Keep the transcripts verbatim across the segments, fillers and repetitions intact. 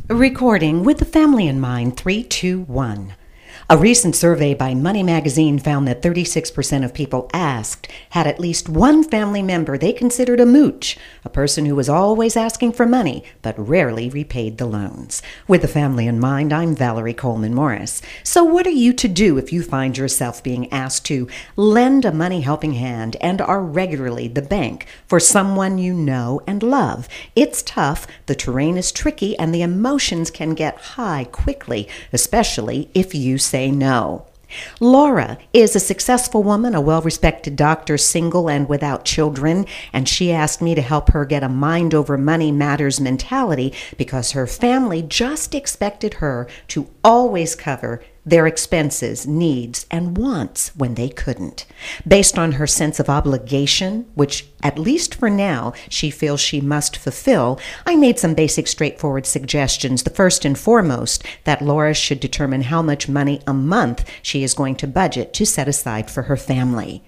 Recording with the family in mind, three, two, one. A recent survey by Money Magazine found that thirty-six percent of people asked had at least one family member they considered a mooch, a person who was always asking for money but rarely repaid the loans. With the family in mind, I'm Valerie Coleman Morris. So what are you to do if you find yourself being asked to lend a money helping hand and are regularly the bank for someone you know and love? It's tough, the terrain is tricky, and the emotions can get high quickly, especially if you say no. Laura is a successful woman, a well-respected doctor, single and without children, and she asked me to help her get a mind over money matters mentality because her family just expected her to always cover their expenses, needs, and wants when they couldn't. Based on her sense of obligation, which, at least for now, she feels she must fulfill, I made some basic straightforward suggestions. The first and foremost, that Laura should determine how much money a month she is going to budget to set aside for her family.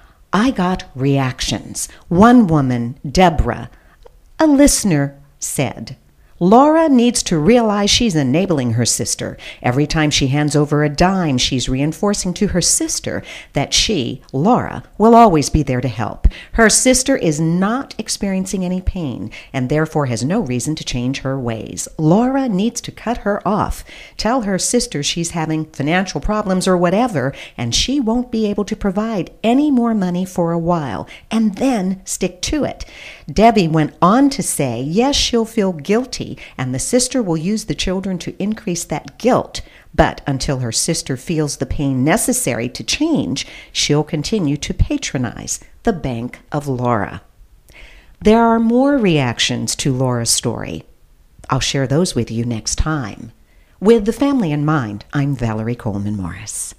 I got reactions. One woman, Deborah, a listener, said, Laura needs to realize she's enabling her sister. Every time she hands over a dime, she's reinforcing to her sister that she, Laura, will always be there to help. Her sister is not experiencing any pain and therefore has no reason to change her ways. Laura needs to cut her off. Tell her sister she's having financial problems or whatever, and she won't be able to provide any more money for a while, and then stick to it. Debbie went on to say, yes, she'll feel guilty, and the sister will use the children to increase that guilt. But until her sister feels the pain necessary to change, she'll continue to patronize the Bank of Laura. There are more reactions to Laura's story. I'll share those with you next time. With the family in mind, I'm Valerie Coleman Morris.